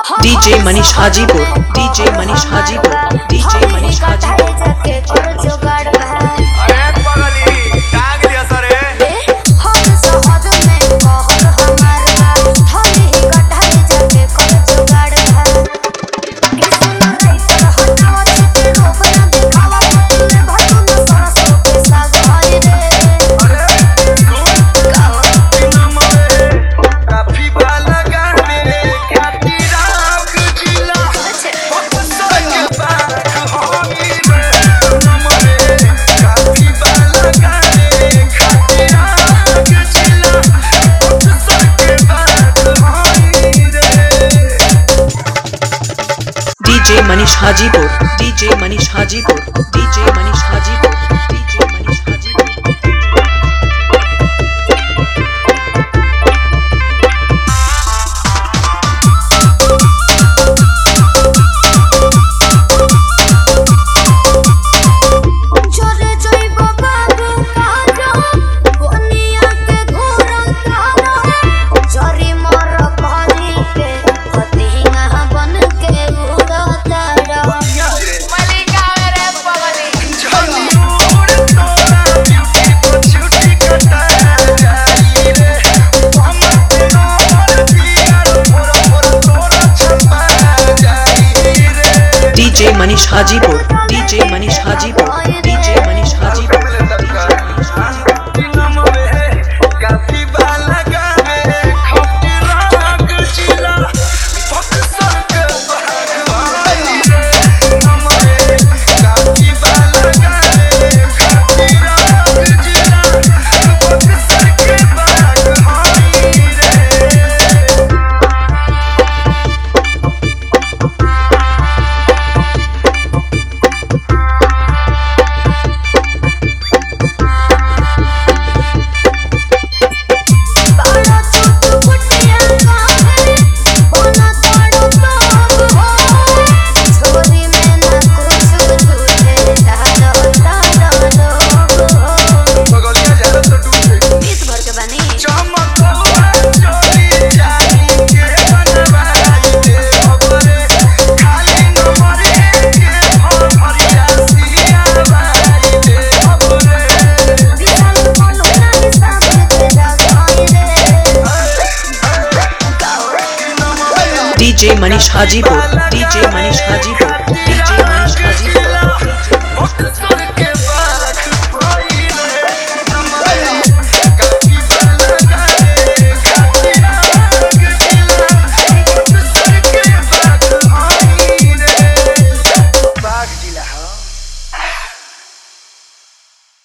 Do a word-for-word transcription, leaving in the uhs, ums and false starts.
DJ Manish Hajipur DJ Manish Hajipur DJ Manish Hajipur DJ Manish Hajipur DJ Manish Hajipur DJ Manish Hajipur DJ Manish Hajipur DJ Manish Hajipur DJ Manish Hajipur DJ Manish Hajipur DJ Manish Hajipur DJ Manish Hajipur DJ Manish Hajipur